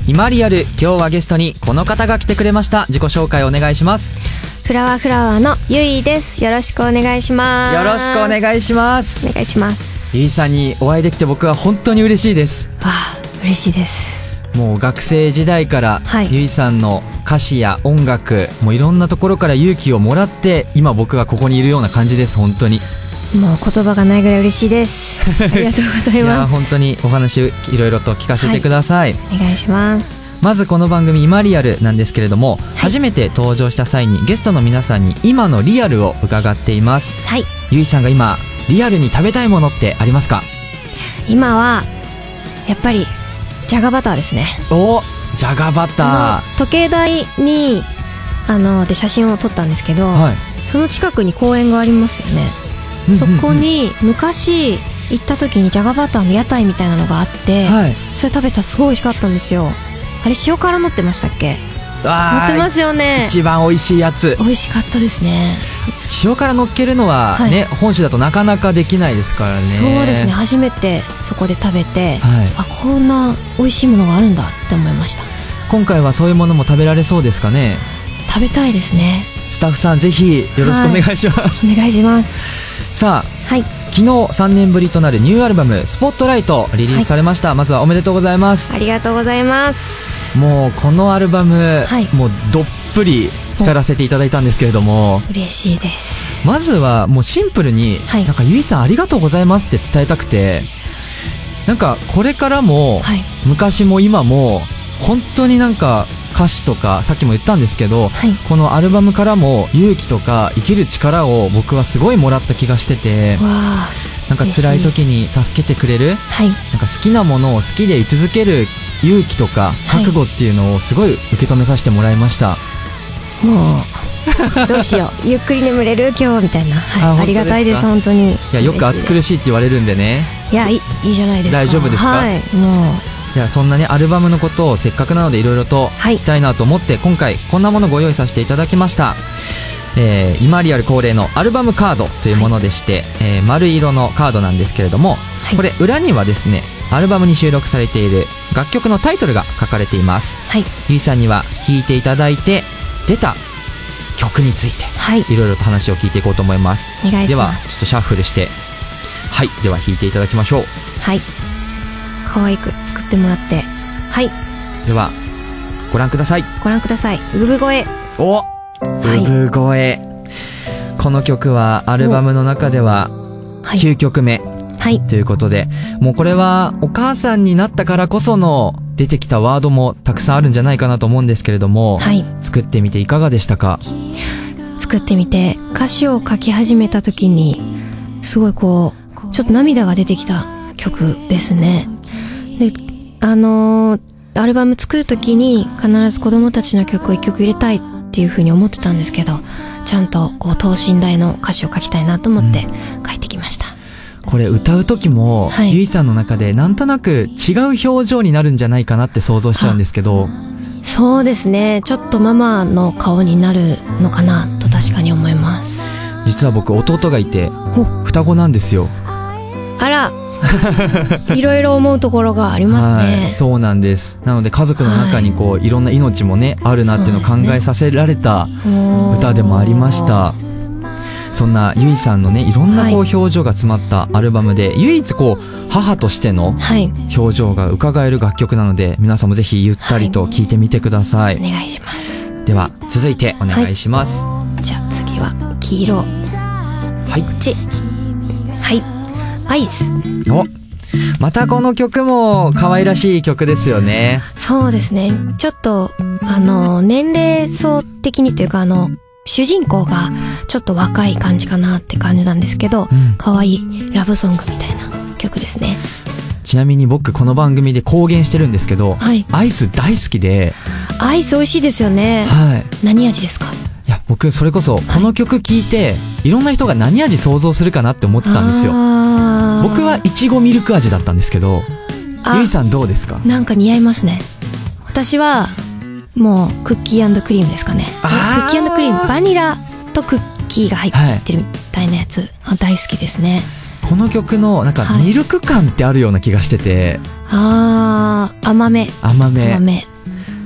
イマリアル、今日はゲストにこの方が来てくれました。自己紹介お願いします。 フラワーフラワーのゆいです。よろしくお願いします。 よろしくお願いします。 お願いします。 ゆいさんにお会いできて僕は本当に嬉しいです。 嬉しいです。 もう学生時代から、ゆいさんの歌詞や音楽もういろんなところから勇気をもらって今僕はここにいるような感じです。本当にもう言葉がないぐらい嬉しいですありがとうございます。いや本当にお話いろいろと聞かせてください。 お願いします。 まずこの番組イマリアルなんですけれども、初めて登場した際にゲストの皆さんに今のリアルを伺っています。ゆいさんが今リアルに食べたいものってありますか？ 今はやっぱりじゃがバターですね。 じゃがバター。 時計台にで写真を撮ったんですけど、その近くに公園がありますよね。そこに昔行った時にじゃがバターの屋台みたいなのがあって、それ食べたらすごい美味しかったんですよ。あれ塩辛乗ってましたっけ？乗ってますよね。 一番美味しいやつ。 美味しかったですね。 塩辛乗っけるのはね、本州だとなかなかできないですからね。 そうですね。初めてそこで食べて、こんな美味しいものがあるんだって思いました。 今回はそういうものも食べられそうですかね？ 食べたいですね。 スタッフさんぜひよろしくお願いします。 お願いします。 さあ、昨日3年ぶりとなるニューアルバムスポットライトリリースされました。まずはおめでとうございます。 ありがとうございます。 もうこのアルバム、もうどっぷり聴かせていただいたんですけれども、 嬉しいです。 まずはもうシンプルに、なんかゆいさんありがとうございますって伝えたくて、なんかこれからも、昔も今も本当になんか歌詞とかさっきも言ったんですけど、このアルバムからも勇気とか生きる力を僕はすごいもらった気がしてて、なんか辛い時に助けてくれる、なんか好きなものを好きで居続ける勇気とか覚悟っていうのをすごい受け止めさせてもらいました。 もうどうしようゆっくり眠れる今日みたいな、ありがたいです。本当に。 いやよく暑苦しいって言われるんでね。 いやいいじゃないですか。 大丈夫ですか？ もういやそんなねアルバムのことをせっかくなのでいろいろと聞きたいなと思って、今回こんなものご用意させていただきました。イマリアル恒例のアルバムカードというものでして、丸色のカードなんですけれども、これ裏にはですねアルバムに収録されている楽曲のタイトルが書かれています。ゆいさんには弾いていただいて出た曲についていろいろと話を聞いていこうと思います。 お願いします。 ではちょっとシャッフルして、では弾いていただきましょう。 可愛く作ってもらって、 ではご覧ください。 産声。 産声。この曲はアルバムの中では9曲目ということで、もうこれはお母さんになったからこその出てきたワードもたくさんあるんじゃないかなと思うんですけれども、作ってみていかがでしたか？ 作ってみて歌詞を書き始めた時にすごいこうちょっと涙が出てきた曲ですね。でアルバム作る時に必ず子供たちの曲を1曲入れたいっていう風に思ってたんですけど、ちゃんとこう等身大の歌詞を書きたいなと思って書いてきました。 これ歌う時も、ゆいさんの中でなんとなく違う表情になるんじゃないかなって想像しちゃうんですけど。 そうですね、ちょっとママの顔になるのかなと確かに思います。 実は僕弟がいて双子なんですよ。 あらいろいろ思うところがありますね。 そうなんです。なので家族の中にこういろんな命もねあるなっていうのを考えさせられた歌でもありました。そんなゆいさんのねいろんなこう表情が詰まったアルバムで、唯一こう母としての表情が伺える楽曲なので、皆さんもぜひゆったりと聴いてみてください。 お願いします。 では続いてお願いします。 じゃあ次は黄色。こっち。アイス。 またこの曲も可愛らしい曲ですよね。 そうですね。ちょっと年齢層的にというか主人公がちょっと若い感じかなって感じなんですけど、可愛いラブソングみたいな曲ですね。 ちなみに僕この番組で公言してるんですけど、アイス大好きで。 アイス美味しいですよね。何味ですか？ いや僕それこそこの曲聴いて、いろんな人が何味想像するかなって思ってたんですよ。僕はいちごミルク味だったんですけど、ゆいさんどうですか？ なんか似合いますね。私はもうクッキー&クリームですかね。クッキー&クリーム、バニラとクッキーが入ってるみたいなやつ、大好きですね。 この曲のなんかミルク感ってあるような気がしてて、 甘め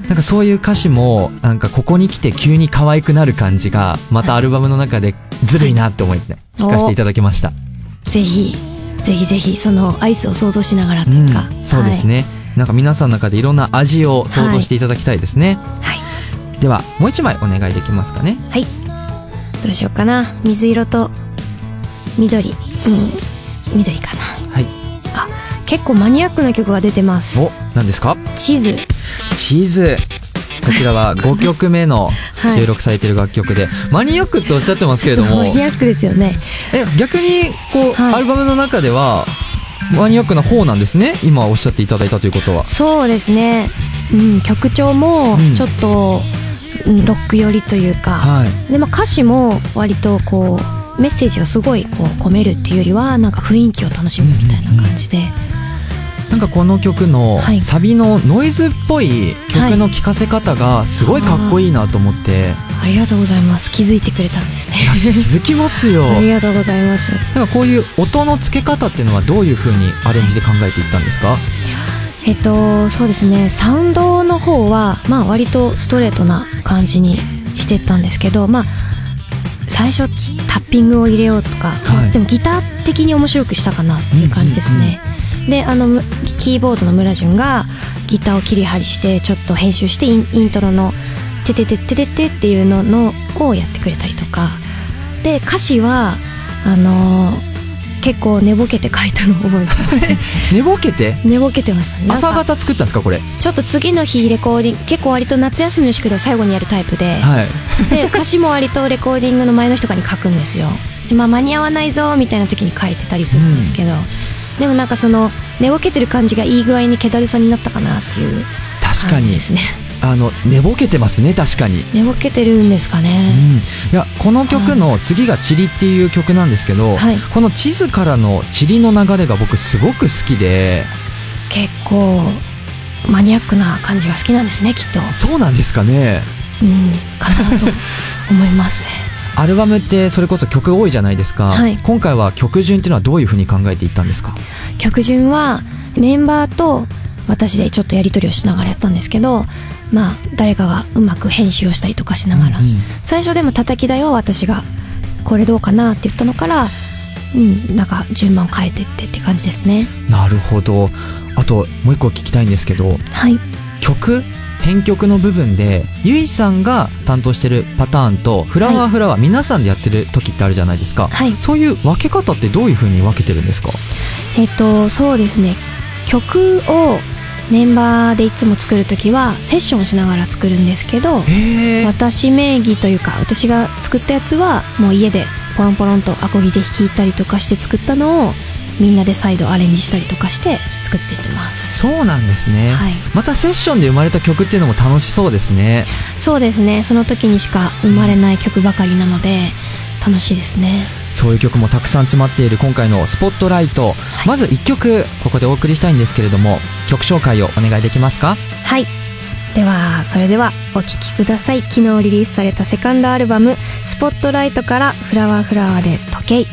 なんかそういう歌詞もなんかここに来て急に可愛くなる感じがまたアルバムの中でずるいなって思って聞かせていただきました。 ぜひぜひぜひそのアイスを想像しながらというか、 そうですね、なんか皆さんの中でいろんな味を想像していただきたいですね。 はい、 ではもう一枚お願いできますかね。 はい、どうしようかな。水色と緑、緑かな。 はい。 あ、結構マニアックな曲が出てます。 お、何ですか？ 地図。 こちらは5曲目の収録されている楽曲で、マニアックっておっしゃってますけれども、 マニアックですよね。 逆にこう、アルバムの中ではマニアックな方なんですね、今おっしゃっていただいたということは。 そうですね、曲調もちょっと、ロック寄りというか、で、歌詞も割とこうメッセージをすごいこう込めるっていうよりはなんか雰囲気を楽しむみたいな感じで、 なんかこの曲のサビのノイズっぽい曲の聴かせ方がすごいかっこいいなと思って、 ありがとうございます。気づいてくれたんですね。 気づきますよ。 ありがとうございます。 なんかこういう音の付け方っていうのはどういう風にアレンジで考えていったんですか？ そうですね、サウンドの方は割とストレートな感じにしてったんですけど、最初タッピングを入れようとか、でもギター的に面白くしたかなっていう感じですね。で、キーボードの村淳がギターを切り張りしてちょっと編集してイントロのテテテテテテっていうのをやってくれたりとかで、歌詞は結構寝ぼけて書いたのを覚えてます。寝ぼけてましたね。 朝方作ったんですかこれ？ ちょっと次の日レコーディング、結構割と夏休みの宿題を最後にやるタイプで、で歌詞も割とレコーディングの前の日とかに書くんですよ。今間に合わないぞみたいな時に書いてたりするんですけど、でもなんかその寝ぼけてる感じがいい具合に気だるさになったかなっていう感じですね。 寝ぼけてますね。確かに寝ぼけてるんですかね。 いや、この曲の次がチリっていう曲なんですけど、この地図からのチリの流れが僕すごく好きで、 結構マニアックな感じが好きなんですね、きっと。 そうなんですかね。 かなと思いますね。 アルバムってそれこそ曲多いじゃないですか、今回は曲順っていうのはどういうふうに考えていったんですか？ 曲順はメンバーと私でちょっとやり取りをしながらやったんですけど、誰かがうまく編集をしたりとかしながら、最初でも叩き台は私がこれどうかなって言ったのから、なんか順番を変えてって感じですね。 なるほど。あともう一個聞きたいんですけど、編曲の部分でゆいさんが担当してるパターンとフラワーフラワー皆さんでやってる時ってあるじゃないですか、そういう分け方ってどういう風に分けてるんですか？ そうですね、曲をメンバーでいつも作る時はセッションしながら作るんですけど、私名義というか私が作ったやつはもう家でポロンポロンとアコギで弾いたりとかして作ったのをみんなで再度アレンジしたりとかして作っていってます。 そうなんですね、またセッションで生まれた曲っていうのも楽しそうですね。 そうですね、その時にしか生まれない曲ばかりなので楽しいですね。 そういう曲もたくさん詰まっている今回のスポットライト、まず1曲ここでお送りしたいんですけれども、曲紹介をお願いできますか？ はい、それではお聴きください。昨日リリースされたセカンドアルバムスポットライトからフラワーフラワーで時計。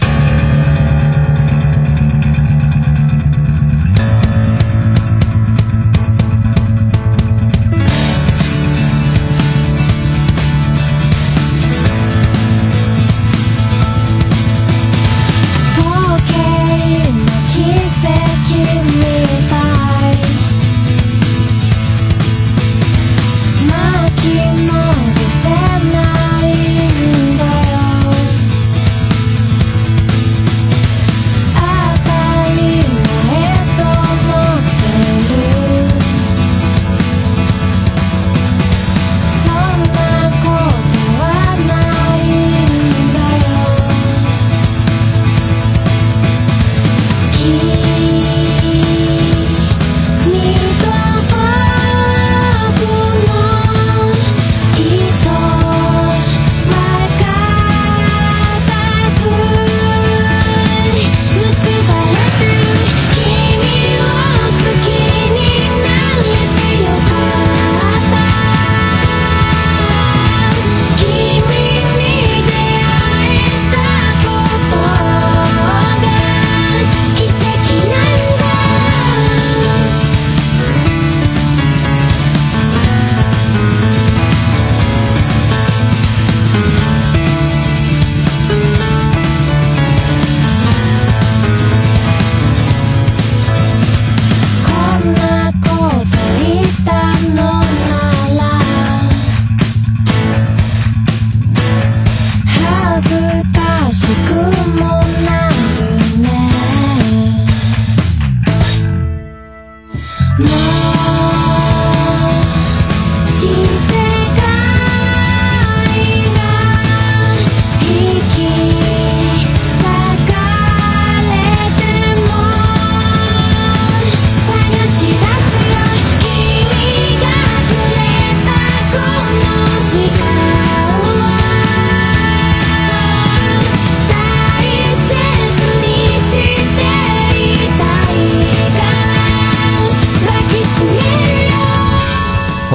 「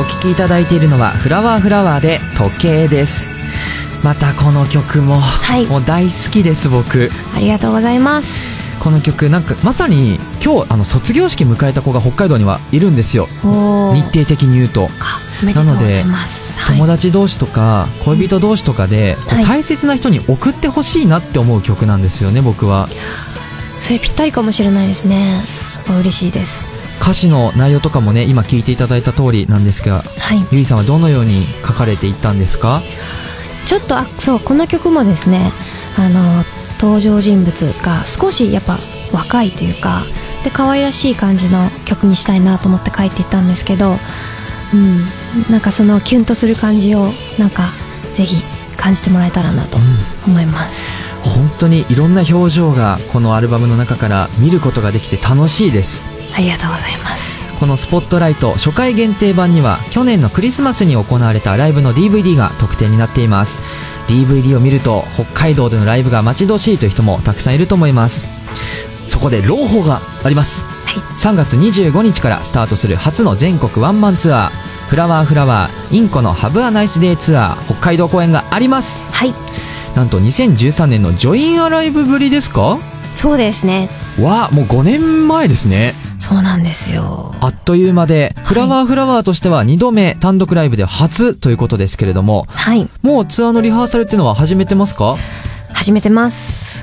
お聴きいただいているのはフラワーフラワーで時計です。またこの曲も、もう大好きです僕。 ありがとうございます。 この曲なんかまさに今日卒業式迎えた子が北海道にはいるんですよ、日程的に言うと。なので友達同士とか恋人同士とかで大切な人に送ってほしいなって思う曲なんですよね僕は。 それぴったりかもしれないですね。すごい嬉しいです。 歌詞の内容とかもね今聞いていただいた通りなんですが、ゆいさんはどのように書かれていったんですか？ ちょっとそうこの曲もですね登場人物が少しやっぱ若いというかで可愛らしい感じの曲にしたいなと思って書いていったんですけど、なんかそのキュンとする感じをなんかぜひ感じてもらえたらなと思います。 本当にいろんな表情がこのアルバムの中から見ることができて楽しいです。 ありがとうございます。 このスポットライト初回限定版には去年のクリスマスに行われたライブの DVD が特典になっています。 DVD を見ると北海道でのライブが待ち遠しいという人もたくさんいると思います。そこで朗報があります、3月25日からスタートする初の全国ワンマンツアーフラワーフラワーインコのハブアナイスデーツアー北海道公演があります。なんと2013年のジョインアライブぶりですか？ そうですね。 もう5年前ですね。 そうなんですよ。 あっという間で、フラワーフラワーとしては2度目単独ライブで初ということですけれども、もうツアーのリハーサルっていうのは始めてますか？ 始めてます。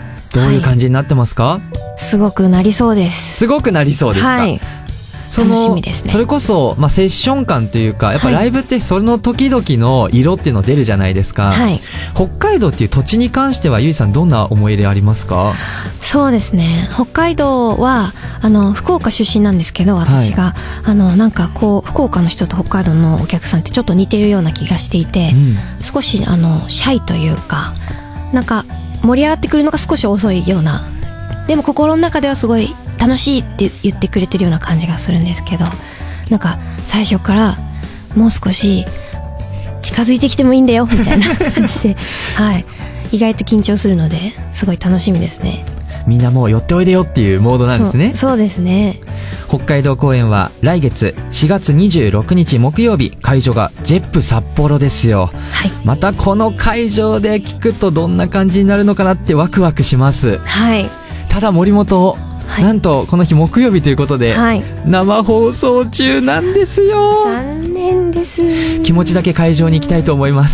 どういう感じになってますか？ すごくなりそうです。 すごくなりそうですか？楽しみですね。 それこそ、セッション感というかやっぱライブってその時々の色っていうの出るじゃないですか、北海道っていう土地に関してはゆいさんどんな思い入れありますか？ そうですね、北海道は福岡出身なんですけど私が、なんかこう福岡の人と北海道のお客さんってちょっと似てるような気がしていて、少しシャイというかなんか盛り上がってくるのが少し遅いような、でも心の中ではすごい楽しいって言ってくれてるような感じがするんですけど、なんか最初からもう少し近づいてきてもいいんだよみたいな感じで意外と緊張するのですごい楽しみですね。 みんなもう寄っておいでよっていうモードなんですね。 そうですね。 北海道公演は来月4月26日木曜日、会場がゼップ札幌ですよ、またこの会場で聞くとどんな感じになるのかなってワクワクします。ただ森本、なんとこの日木曜日ということで、生放送中なんですよ。 残念です。 気持ちだけ会場に行きたいと思います。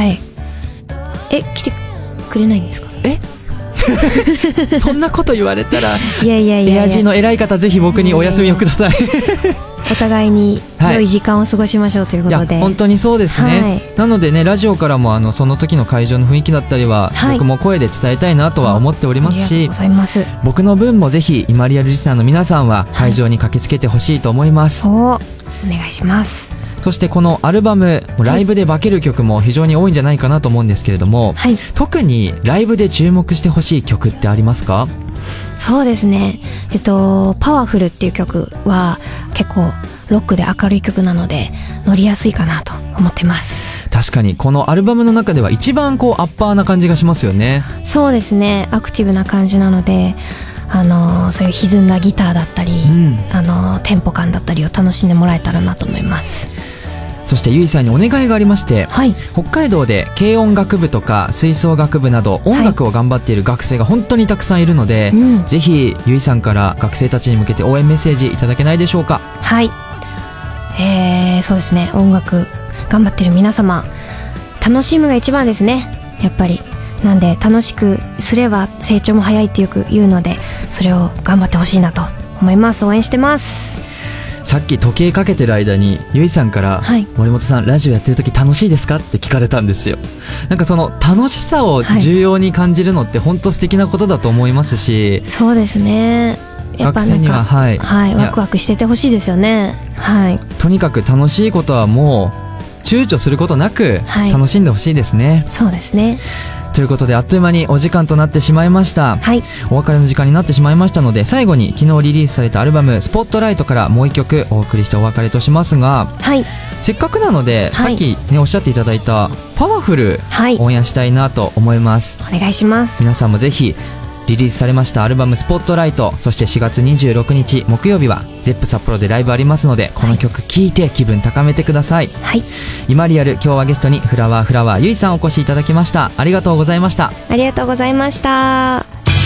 来てくれないんですか？ そんなこと言われたらエアジーの偉い方ぜひ僕にお休みをください。 お互いに良い時間を過ごしましょうということで、 本当にそうですね、なのでねラジオからもその時の会場の雰囲気だったりは、僕も声で伝えたいなとは思っておりますし、僕の分もぜひイマリアルリスナーの皆さんは会場に駆けつけてほしいと思います、 お願いします。 そしてこのアルバムライブで化ける曲も非常に多いんじゃないかなと思うんですけれども、特にライブで注目してほしい曲ってありますか？ そうですね、パワフルっていう曲は結構ロックで明るい曲なので乗りやすいかなと思ってます。 確かにこのアルバムの中では一番アッパーな感じがしますよね。 そうですね、アクティブな感じなのでそういう歪んだギターだったり、テンポ感だったりを楽しんでもらえたらなと思います。 そしてゆいさんにお願いがありまして、北海道で軽音楽部とか吹奏楽部など音楽を頑張っている学生が本当にたくさんいるので、ぜひゆいさんから学生たちに向けて応援メッセージいただけないでしょうか？ そうですね、音楽頑張ってる皆様、楽しむが一番ですね、やっぱり。なんで楽しくすれば成長も早いってよく言うので、それを頑張ってほしいなと思います。応援してます。 さっき時計かけてる間にゆいさんから、森本さんラジオやってる時楽しいですかって聞かれたんですよ。なんかその楽しさを重要に感じるのって本当素敵なことだと思いますし、 そうですね、やっぱなんかワクワクしててほしいですよね。 とにかく楽しいことはもう躊躇することなく楽しんでほしいですね。 そうですね。 ということであっという間にお時間となってしまいました、お別れの時間になってしまいましたので、最後に昨日リリースされたアルバムスポットライトからもう一曲お送りしてお別れとしますが、せっかくなので、さっきねおっしゃっていただいたパワフル、オンエアしたいなと思います。 お願いします。 皆さんもぜひリリースされましたアルバムスポットライト、そして4月26日木曜日はゼップ札幌でライブありますので、この曲聴いて気分高めてください。 はい、 今リアル、今日はゲストにフラワーゆいさんお越しいただきました。ありがとうございました。 ありがとうございました。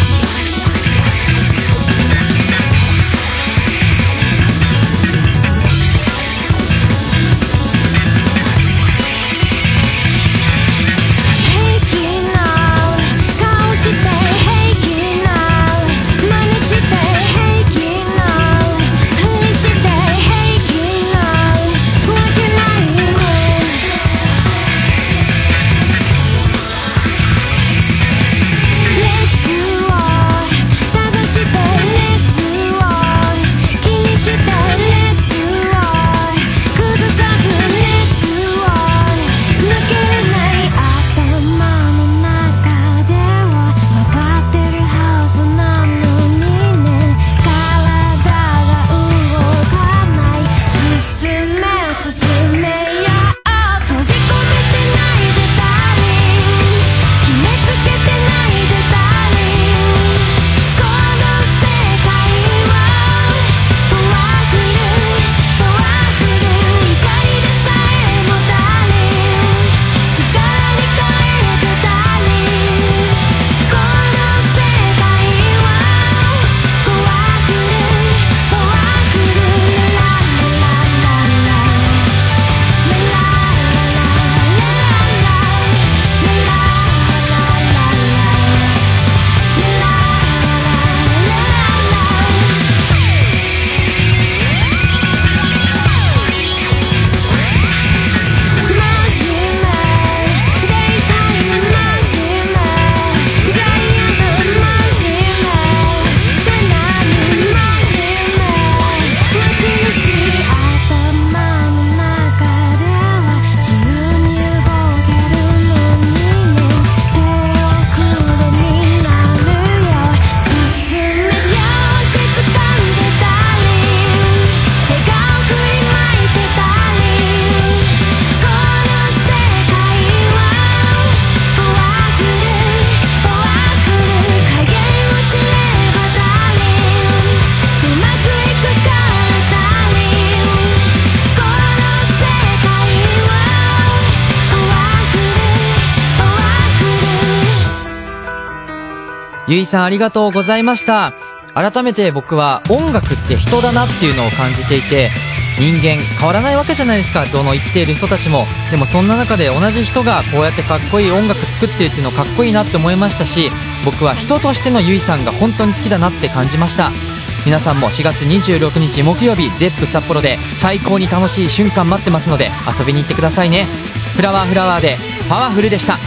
ゆいさんありがとうございました。改めて僕は音楽って人だなっていうのを感じていて、人間変わらないわけじゃないですか、どの生きている人たちも。でもそんな中で同じ人がこうやってかっこいい音楽作ってるっていうのかっこいいなって思いましたし、僕は人としてのゆいさんが本当に好きだなって感じました。皆さんも4月26日木曜日ゼップ札幌で最高に楽しい瞬間待ってますので遊びに行ってくださいね。フラワーでパワフルでした。